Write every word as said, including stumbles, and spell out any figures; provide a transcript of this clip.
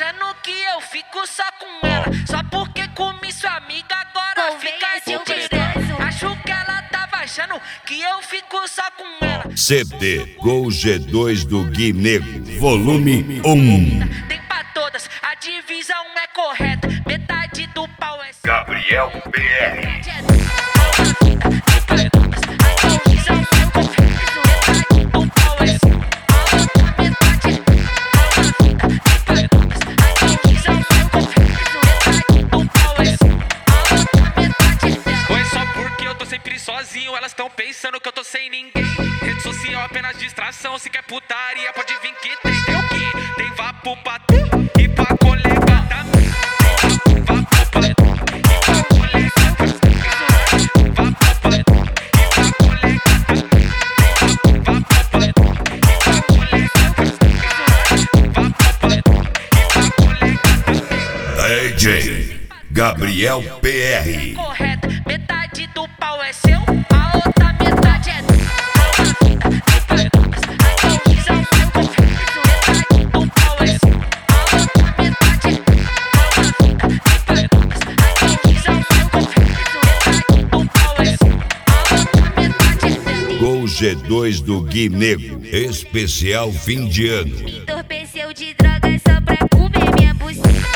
achando que eu fico só com ela. Só porque comi sua amiga agora fica de direto. Acho que ela tava achando que eu fico só com ela. C D Gol G dois do Gui Negro, volume um. Tem pra todas, a divisão é correta. Metade do pau é seu. Gabriel P R. Sozinho, elas tão pensando que eu tô sem ninguém. Rede social apenas distração. Se quer putaria, pode vir que tem. Tem o quê? Tem vapo pra tu e pra colega também. Vapo pra tu e pra colega também. Vapo pra tu e pra colega também. Vapo pra tu e pra colega também. Vapo pra tu e pra colega também. D J Gabriel P R. Correta, metade do pau é seu, a outra metade é do. Gol G dois do Gui Negro, especial fim de ano. Entorpeceu de droga só pra comer minha buceta.